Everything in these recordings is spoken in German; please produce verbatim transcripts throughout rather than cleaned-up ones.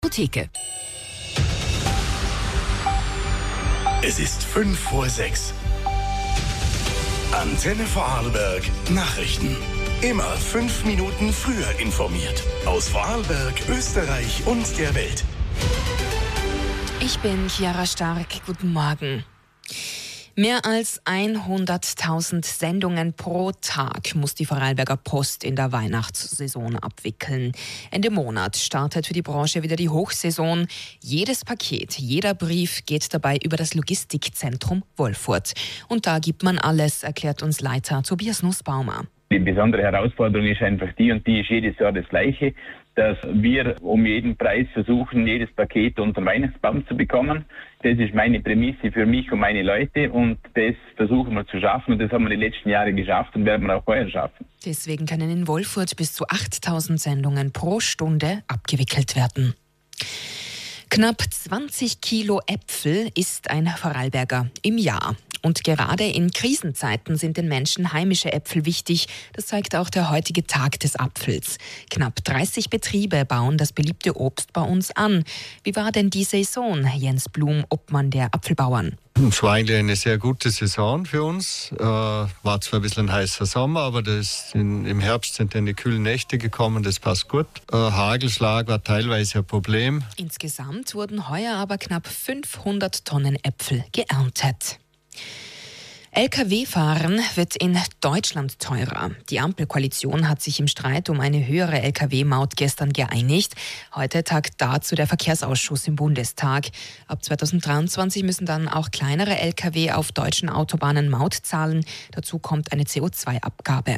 Apotheke. Es ist fünf vor sechs. Antenne Vorarlberg Nachrichten. Immer fünf Minuten früher informiert. Aus Vorarlberg, Österreich und der Welt. Ich bin Chiara Stark. Guten Morgen. Mehr als hunderttausend Sendungen pro Tag muss die Vorarlberger Post in der Weihnachtssaison abwickeln. Ende Monat startet für die Branche wieder die Hochsaison. Jedes Paket, jeder Brief geht dabei über das Logistikzentrum Wolfurt. Und da gibt man alles, erklärt uns Leiter Tobias Nussbaumer. Die besondere Herausforderung ist einfach die, und die ist jedes Jahr das Gleiche, dass wir um jeden Preis versuchen, jedes Paket unter den Weihnachtsbaum zu bekommen. Das ist meine Prämisse für mich und meine Leute, und das versuchen wir zu schaffen, und das haben wir die letzten Jahre geschafft und werden wir auch heuer schaffen. Deswegen können in Wolfurt bis zu achttausend Sendungen pro Stunde abgewickelt werden. Knapp zwanzig Kilo Äpfel isst ein Vorarlberger im Jahr. Und gerade in Krisenzeiten sind den Menschen heimische Äpfel wichtig. Das zeigt auch der heutige Tag des Apfels. Knapp dreißig Betriebe bauen das beliebte Obst bei uns an. Wie war denn die Saison, Jens Blum, Obmann der Apfelbauern? Es war eigentlich eine sehr gute Saison für uns. Äh, war zwar ein bisschen ein heißer Sommer, aber das in, im Herbst sind dann die kühlen Nächte gekommen, das passt gut. Äh, Hagelschlag war teilweise ein Problem. Insgesamt wurden heuer aber knapp fünfhundert Tonnen Äpfel geerntet. L K W-Fahren wird in Deutschland teurer. Die Ampelkoalition hat sich im Streit um eine höhere L K W-Maut gestern geeinigt. Heute tagt dazu der Verkehrsausschuss im Bundestag. Ab zweitausenddreiundzwanzig müssen dann auch kleinere L K W auf deutschen Autobahnen Maut zahlen. Dazu kommt eine C O zwei Abgabe.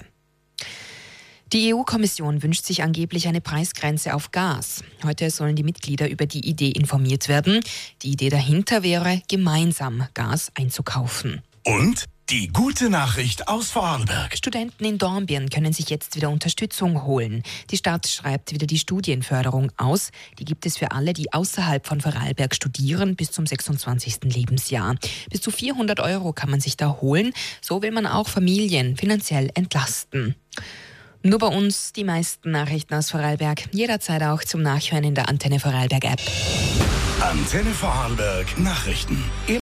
Die E U-Kommission wünscht sich angeblich eine Preisgrenze auf Gas. Heute sollen die Mitglieder über die Idee informiert werden. Die Idee dahinter wäre, gemeinsam Gas einzukaufen. Und die gute Nachricht aus Vorarlberg. Studenten in Dornbirn können sich jetzt wieder Unterstützung holen. Die Stadt schreibt wieder die Studienförderung aus. Die gibt es für alle, die außerhalb von Vorarlberg studieren, bis zum sechsundzwanzigsten Lebensjahr. Bis zu vierhundert Euro kann man sich da holen. So will man auch Familien finanziell entlasten. Nur bei uns die meisten Nachrichten aus Vorarlberg. Jederzeit auch zum Nachhören in der Antenne Vorarlberg App. Antenne Vorarlberg Nachrichten.